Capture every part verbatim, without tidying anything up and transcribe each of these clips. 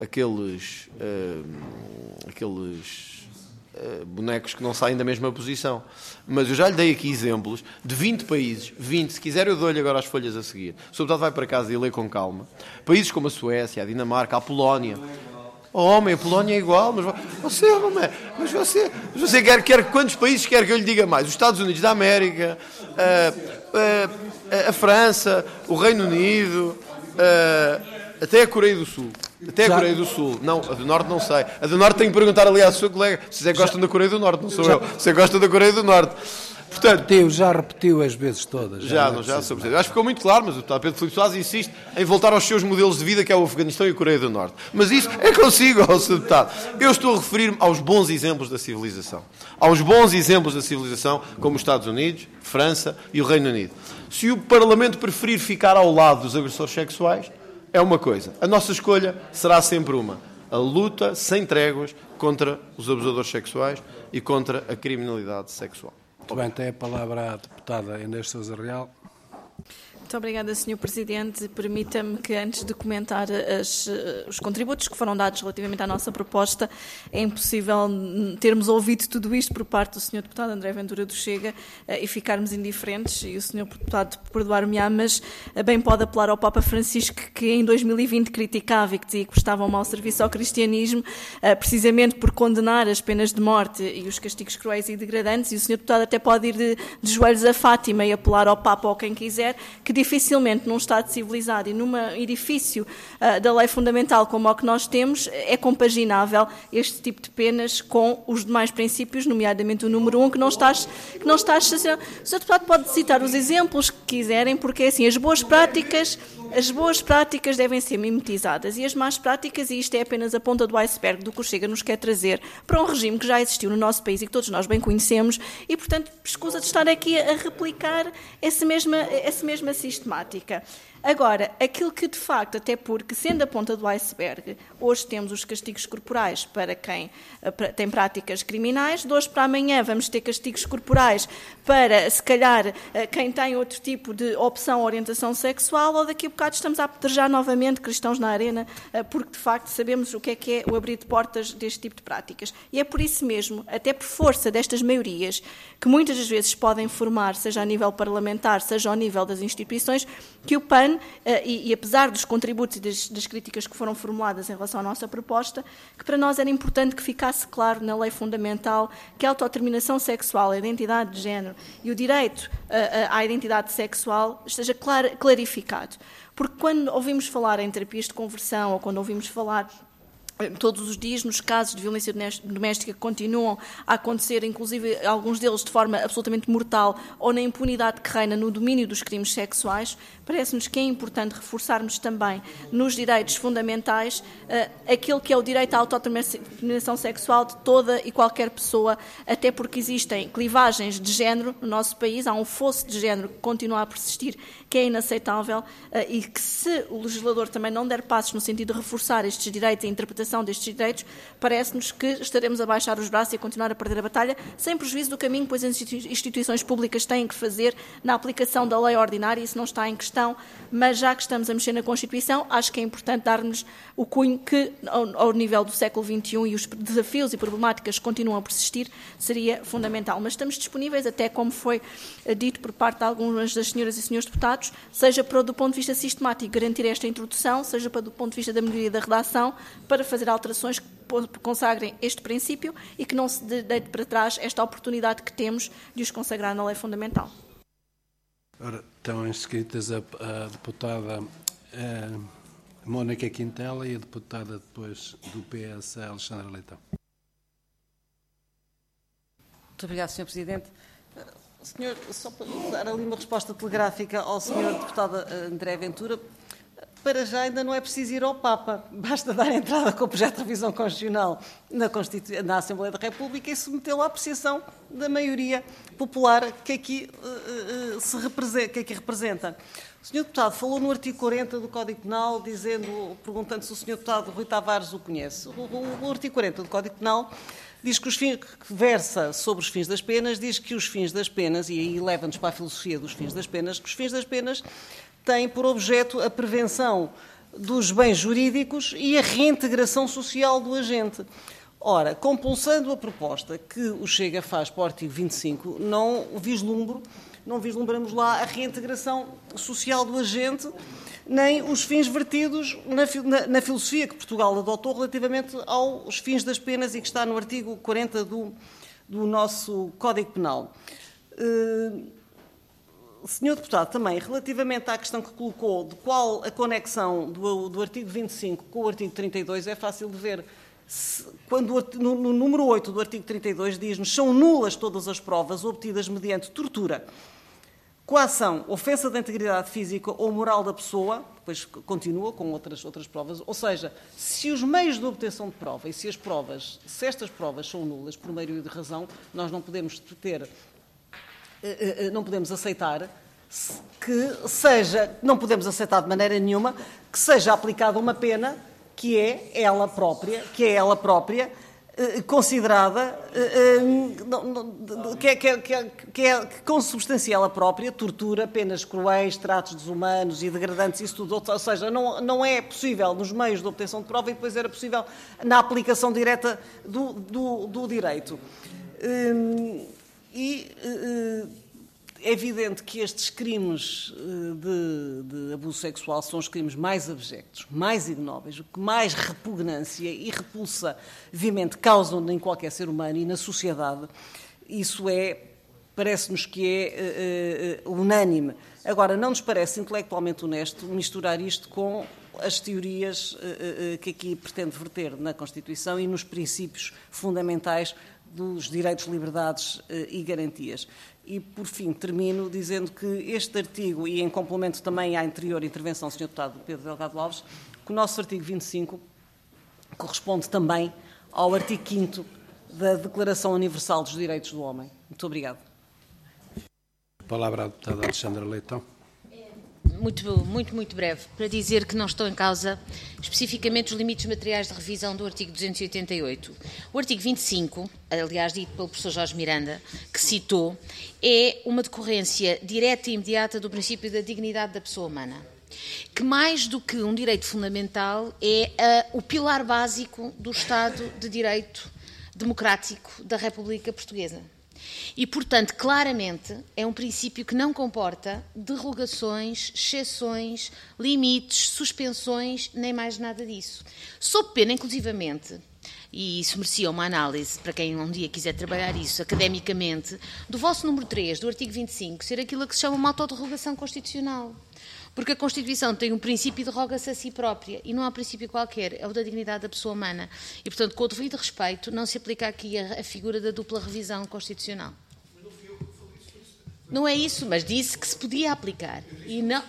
aqueles, uh, aqueles uh, bonecos que não saem da mesma posição. Mas eu já lhe dei aqui exemplos de vinte países, vinte, se quiser eu dou-lhe agora as folhas a seguir. O senhor deputado vai para casa e lê com calma. Países como a Suécia, a Dinamarca, a Polónia. Oh, homem, a Polónia é igual, mas você, homem, mas você, mas você quer, quer, quantos países quer que eu lhe diga mais? Os Estados Unidos da América, a, a, a França, o Reino Unido, a, até a Coreia do Sul. Até a Já... Coreia do Sul. Não, a do Norte não sei. A do Norte tenho que perguntar ali à sua colega. Se você gosta Já... da Coreia do Norte, não sou Já... eu. Se você gosta da Coreia do Norte. Portanto, repetiu, já repetiu as vezes todas. Já, já, não, já sou Acho que ficou muito claro, mas o deputado Pedro Filipe Soares insiste em voltar aos seus modelos de vida, que é o Afeganistão e a Coreia do Norte. Mas isso é consigo, ó, senhor deputado. Eu estou a referir-me aos bons exemplos da civilização. Aos bons exemplos da civilização, como os Estados Unidos, França e o Reino Unido. Se o Parlamento preferir ficar ao lado dos agressores sexuais, é uma coisa. A nossa escolha será sempre uma. A luta sem tréguas contra os abusadores sexuais e contra a criminalidade sexual. Muito bem, tem a palavra a deputada Inês Sousa Real. Muito obrigada, senhor Presidente. Permita-me que, antes de comentar as, os contributos que foram dados relativamente à nossa proposta, é impossível termos ouvido tudo isto por parte do senhor Deputado André Ventura do Chega e ficarmos indiferentes, e o senhor Deputado perdoar-me-á, mas bem pode apelar ao Papa Francisco, que em dois mil e vinte criticava e que dizia que prestava um mau serviço ao cristianismo, precisamente por condenar as penas de morte e os castigos cruéis e degradantes, e o senhor Deputado até pode ir de, de joelhos a Fátima e apelar ao Papa ou quem quiser, que dificilmente num Estado civilizado e num edifício uh, da lei fundamental como o que nós temos, é compaginável este tipo de penas com os demais princípios, nomeadamente o número um, que não está, que não está estacionado. O senhor Deputado pode citar os exemplos que quiserem, porque assim, as boas práticas, as boas práticas devem ser mimetizadas e as más práticas, e isto é apenas a ponta do iceberg do que o Chega nos quer trazer para um regime que já existiu no nosso país e que todos nós bem conhecemos e, portanto, escusa de estar aqui a replicar essa mesma, essa mesma sistemática. Agora, aquilo que de facto, até porque, sendo a ponta do iceberg, hoje temos os castigos corporais para quem uh, tem práticas criminais, de hoje para amanhã vamos ter castigos corporais para, se calhar, uh, quem tem outro tipo de opção ou orientação sexual, ou daqui a bocado estamos a apedrejar novamente cristãos na arena, uh, porque de facto sabemos o que é que é o abrir de portas deste tipo de práticas. E é por isso mesmo, até por força destas maiorias, que muitas das vezes podem formar, seja a nível parlamentar, seja ao nível das instituições, que o P A N, e, e apesar dos contributos e das, das críticas que foram formuladas em relação à nossa proposta, que para nós era importante que ficasse claro na lei fundamental que a autodeterminação sexual, a identidade de género e o direito à, à identidade sexual esteja clar, clarificado. Porque quando ouvimos falar em terapias de conversão ou quando ouvimos falar todos os dias nos casos de violência doméstica que continuam a acontecer, inclusive alguns deles de forma absolutamente mortal ou na impunidade que reina no domínio dos crimes sexuais, parece-nos que é importante reforçarmos também nos direitos fundamentais uh, aquele que é o direito à autodeterminação sexual de toda e qualquer pessoa, até porque existem clivagens de género no nosso país, há um fosso de género que continua a persistir, que é inaceitável uh, e que, se o legislador também não der passos no sentido de reforçar estes direitos e a interpretação destes direitos, parece-nos que estaremos a baixar os braços e a continuar a perder a batalha, sem prejuízo do caminho, pois as instituições públicas têm que fazer na aplicação da lei ordinária, isso não está em questão, mas já que estamos a mexer na Constituição, acho que é importante dar-nos o cunho que, ao, ao nível do século vinte e um e os desafios e problemáticas que continuam a persistir, seria fundamental. Mas estamos disponíveis, até como foi dito por parte de algumas das senhoras e senhores deputados, seja para, do ponto de vista sistemático, garantir esta introdução, seja para, do ponto de vista da melhoria da redação, para fazer alterações que consagrem este princípio e que não se deite para trás esta oportunidade que temos de os consagrar na lei fundamental. Ora, estão inscritas a, a deputada a Mónica Quintela e a deputada depois do P S, a Alexandra Leitão. Muito obrigada, senhor Presidente. Senhor, só para dar ali uma resposta telegráfica ao senhor deputado André Ventura, para já ainda não é preciso ir ao Papa, basta dar entrada com o projeto de revisão constitucional na, Constitu... na Assembleia da República e submetê-lo à apreciação da maioria popular que aqui, uh, uh, se representa, que aqui representa. O senhor deputado falou no artigo quarenta do Código Penal, dizendo, perguntando se o senhor deputado Rui Tavares o conhece. O, o, o artigo quarenta do Código Penal diz que, os fins, que versa sobre os fins das penas, diz que os fins das penas, e aí leva-nos para a filosofia dos fins das penas, que os fins das penas têm por objeto a prevenção dos bens jurídicos e a reintegração social do agente. Ora, compulsando a proposta que o Chega faz para o artigo vinte e cinco, não vislumbro, não vislumbramos lá a reintegração social do agente, nem os fins vertidos na, na, na filosofia que Portugal adotou relativamente aos fins das penas e que está no artigo quarenta do, do nosso Código Penal. Uh, senhor Deputado, também, relativamente à questão que colocou de qual a conexão do, do artigo vinte e cinco com o artigo trinta e dois, é fácil de ver. Se, quando no, no número oito do artigo trinta e dois diz-nos são nulas todas as provas obtidas mediante tortura, coação, ofensa da integridade física ou moral da pessoa, depois continua com outras, outras provas, ou seja, se os meios de obtenção de prova e se as provas, se estas provas são nulas por meio de razão, nós não podemos ter, não podemos aceitar que seja, não podemos aceitar de maneira nenhuma que seja aplicada uma pena que é ela própria, que é ela própria, considerada, que, é, que, é, que, é, que, é, que consubstancia ela própria, tortura, penas cruéis, tratos desumanos e degradantes, isso tudo. Ou seja, não, não é possível nos meios de obtenção de prova e depois era possível na aplicação direta do, do, do direito. E é evidente que estes crimes de, de abuso sexual são os crimes mais abjectos, mais ignóbeis, o que mais repugnância e repulsa vivamente causam em qualquer ser humano e na sociedade. Isso é, parece-nos que é uh, uh, unânime. Agora, não nos parece intelectualmente honesto misturar isto com as teorias uh, uh, que aqui pretende verter na Constituição e nos princípios fundamentais dos direitos, liberdades uh, e garantias. E, por fim, termino dizendo que este artigo, e em complemento também à anterior intervenção do senhor Deputado Pedro Delgado Alves, que o nosso artigo vinte e cinco corresponde também ao artigo quinto da Declaração Universal dos Direitos do Homem. Muito obrigado. A palavra à deputada Alexandra Leitão. Muito, muito, muito breve, para dizer que não estão em causa especificamente os limites materiais de revisão do artigo duzentos e oitenta e oito. O artigo vinte e cinco, aliás dito pelo professor Jorge Miranda, que citou, é uma decorrência direta e imediata do princípio da dignidade da pessoa humana, que mais do que um direito fundamental é uh, o pilar básico do Estado de Direito democrático da República Portuguesa. E, portanto, claramente é um princípio que não comporta derrogações, exceções, limites, suspensões, nem mais nada disso. Sob pena, inclusivamente, e isso merecia uma análise para quem um dia quiser trabalhar isso academicamente, do vosso número três, do artigo vinte e cinco, ser aquilo que se chama uma autoderrogação constitucional. Porque a Constituição tem um princípio de roga-se a si própria, e não há princípio qualquer, é o da dignidade da pessoa humana. E, portanto, com o devido respeito, não se aplica aqui a, a figura da dupla revisão constitucional. Mas não fui eu que falei isso. Não é isso, mas disse que se podia aplicar. E não...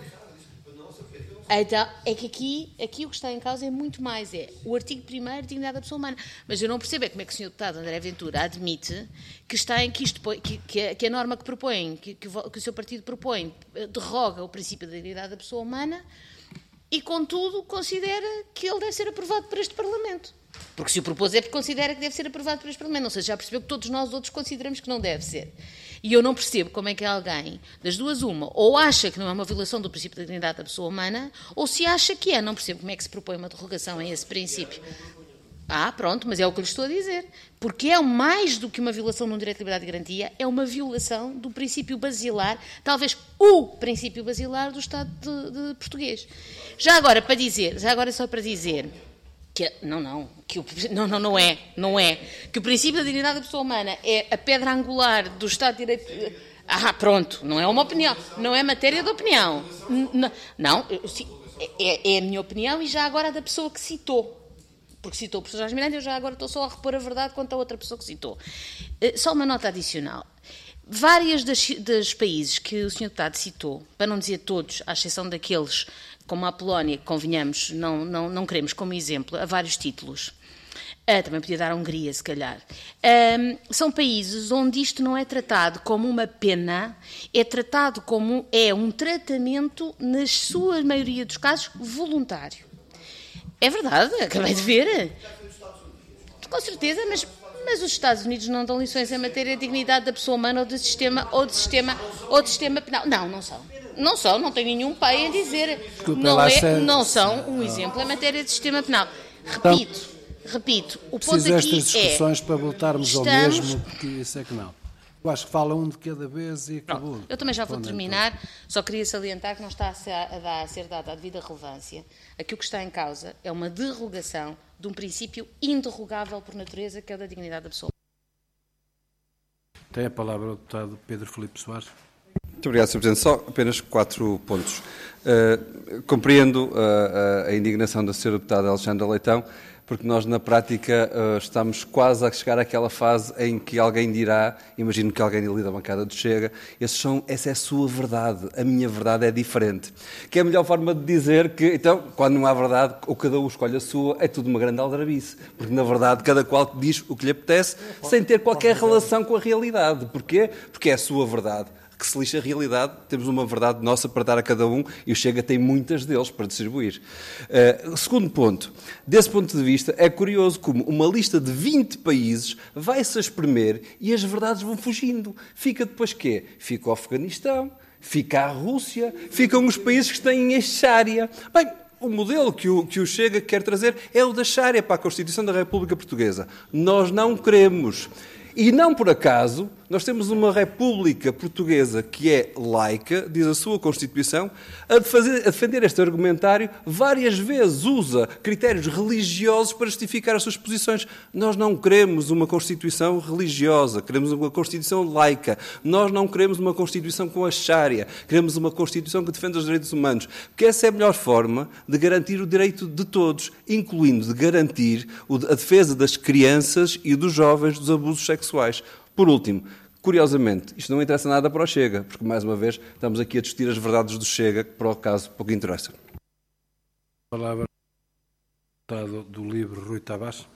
Então, é que aqui, aqui o que está em causa é muito mais, é o artigo primeiro, dignidade da pessoa humana. Mas eu não percebo é como é que o senhor Deputado André Ventura admite que, está em, que, isto, que, que, a, que a norma que propõe, que, que, o, que o seu partido propõe, derroga o princípio da dignidade da pessoa humana e, contudo, considera que ele deve ser aprovado por este Parlamento. Porque se o propôs é porque considera que deve ser aprovado por este Parlamento. Ou seja, já percebeu que todos nós outros consideramos que não deve ser. E eu não percebo como é que alguém, das duas uma, ou acha que não é uma violação do princípio da dignidade da pessoa humana, ou se acha que é. Não percebo como é que se propõe uma derrogação a esse princípio. Ah, pronto, mas é o que lhe estou a dizer. Porque é mais do que uma violação de um direito de liberdade e garantia, é uma violação do princípio basilar, talvez o princípio basilar do Estado de, de português. Já agora, para dizer, já agora só para dizer... Que, não, não, que o, não, não, não é, não é. Que o princípio da dignidade da pessoa humana é a pedra angular do Estado de Direito... Ah, pronto, não é uma opinião, não é matéria de opinião. Não, não é, é a minha opinião e já agora a da pessoa que citou. Porque citou o professor Jorge Miranda, eu já agora estou só a repor a verdade quanto a outra pessoa que citou. Só uma nota adicional. Vários dos, dos países que o senhor Deputado citou, para não dizer todos, à exceção daqueles... como a Polónia, que convenhamos, não, não, não queremos como exemplo, a vários títulos. Uh, também podia dar a Hungria, se calhar. Uh, são países onde isto não é tratado como uma pena, é tratado como é um tratamento, na sua maioria dos casos, voluntário. É verdade, acabei de ver. Com certeza, mas... Mas os Estados Unidos não dão lições em matéria de dignidade da pessoa humana ou de sistema, ou de sistema, ou de sistema penal. Não, não são. Não são, não tenho nenhum pai a dizer. Desculpa, não, lá é, se- não são um exemplo em matéria de sistema penal. Repito, repito, o ponto Preciso aqui destas discussões é... para voltarmos ao estamos- mesmo, porque isso é que não. Eu acho que fala um de cada vez e acabou. Pronto, eu também já vou Respondem terminar, só queria salientar que não está a ser, a dar- a ser dada a devida relevância. Aqui o que está em causa é uma derrogação de um princípio interrogável por natureza, que é o da dignidade da pessoa. tudo. Tem a palavra o deputado Pedro Filipe Soares. Muito obrigado, senhor Presidente. Só apenas quatro pontos. Uh, compreendo uh, a indignação da senhora deputada Alexandra Leitão, porque nós, na prática, uh, estamos quase a chegar àquela fase em que alguém dirá, imagino que alguém ali da bancada do Chega, esses são, essa é a sua verdade, a minha verdade é diferente. Que é a melhor forma de dizer que, então, quando não há verdade, ou cada um escolhe a sua, é tudo uma grande aldrabice. Porque, na verdade, cada qual diz o que lhe apetece, sem ter qualquer relação com a realidade. Porquê? Porque é a sua verdade. Que se lixa a realidade, temos uma verdade nossa para dar a cada um e o Chega tem muitas deles para distribuir. Uh, segundo ponto, desse ponto de vista, é curioso como uma lista de vinte países vai-se a espremer e as verdades vão fugindo. Fica depois quê? Fica o Afeganistão, fica a Rússia, ficam os países que têm a Sharia. Bem, o modelo que o, que o Chega quer trazer é o da Sharia para a Constituição da República Portuguesa. Nós não queremos. E não por acaso, nós temos uma República Portuguesa que é laica, diz a sua Constituição, a, fazer, a defender este argumentário, várias vezes usa critérios religiosos para justificar as suas posições. Nós não queremos uma Constituição religiosa, queremos uma Constituição laica. Nós não queremos uma Constituição com a Sharia, queremos uma Constituição que defenda os direitos humanos, porque essa é a melhor forma de garantir o direito de todos, incluindo de garantir a defesa das crianças e dos jovens dos abusos sexuais. Por último, curiosamente, isto não interessa nada para o Chega, porque, mais uma vez, estamos aqui a discutir as verdades do Chega, que, por acaso, pouco interessa. A palavra do deputado do Livre, Rui Tavares.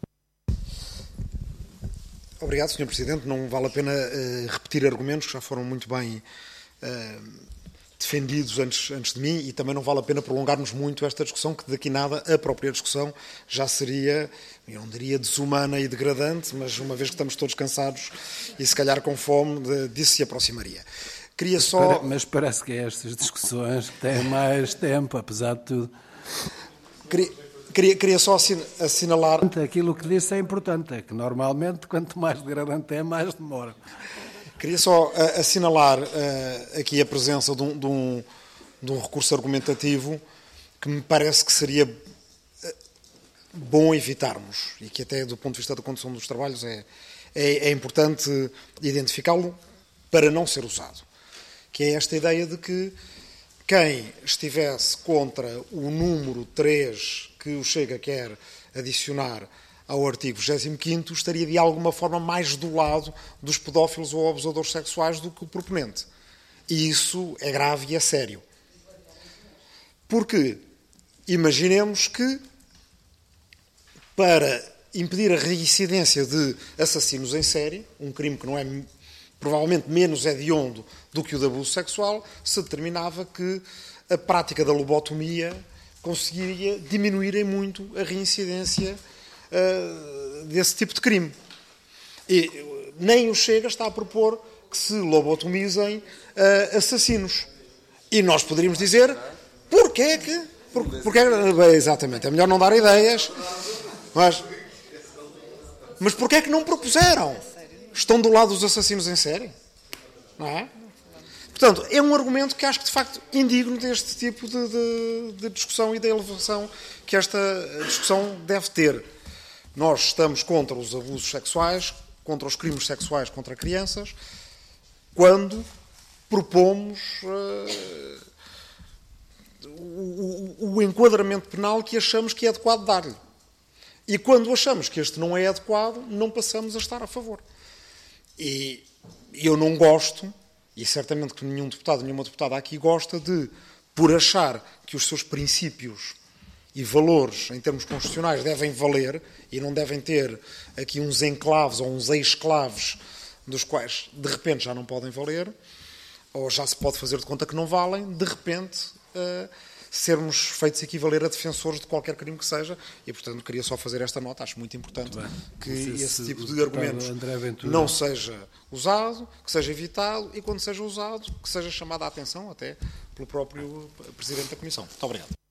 Obrigado, senhor Presidente. Não vale a pena uh, repetir argumentos que já foram muito bem uh, defendidos antes, antes de mim, e também não vale a pena prolongarmos muito esta discussão, que daqui nada a própria discussão já seria, eu não diria desumana e degradante, mas uma vez que estamos todos cansados e se calhar com fome, de, disso se aproximaria. Queria só... Mas parece que é estas discussões que têm mais tempo, apesar de tudo. Queria, queria, queria só assinalar... Aquilo que disse é importante, é que normalmente quanto mais degradante é, mais demora. Queria só uh, assinalar uh, aqui a presença de um, de, um, de um recurso argumentativo que me parece que seria uh, bom evitarmos e que até do ponto de vista da condução dos trabalhos é, é, é importante identificá-lo para não ser usado. Que é esta ideia de que quem estivesse contra o número três que o Chega quer adicionar ao artigo vigésimo quinto, estaria de alguma forma mais do lado dos pedófilos ou abusadores sexuais do que o proponente. E isso é grave e é sério. Porque imaginemos que, para impedir a reincidência de assassinos em série, um crime que não é provavelmente menos hediondo do que o de abuso sexual, se determinava que a prática da lobotomia conseguiria diminuir em muito a reincidência Uh, desse tipo de crime. E nem o Chega está a propor que se lobotomizem uh, assassinos. E nós poderíamos dizer porquê que... Por, porquê, bem, exatamente, é melhor não dar ideias, mas, mas porquê é que não propuseram? Estão do lado dos assassinos em série? Não é? Portanto, é um argumento que acho que, de facto, indigno deste tipo de, de, de discussão e da elevação que esta discussão deve ter. Nós estamos contra os abusos sexuais, contra os crimes sexuais contra crianças, quando propomos uh, o, o, o enquadramento penal que achamos que é adequado dar-lhe. E quando achamos que este não é adequado, não passamos a estar a favor. E eu não gosto, e certamente que nenhum deputado, nenhuma deputada aqui gosta de, por achar que os seus princípios e valores, em termos constitucionais, devem valer e não devem ter aqui uns enclaves ou uns exclaves dos quais, de repente, já não podem valer, ou já se pode fazer de conta que não valem, de repente, uh, sermos feitos equivaler a defensores de qualquer crime que seja, e portanto queria só fazer esta nota, acho muito importante muito que esse tipo de argumentos não seja usado, que seja evitado, e quando seja usado, que seja chamada a atenção até pelo próprio Presidente da Comissão. Muito obrigado.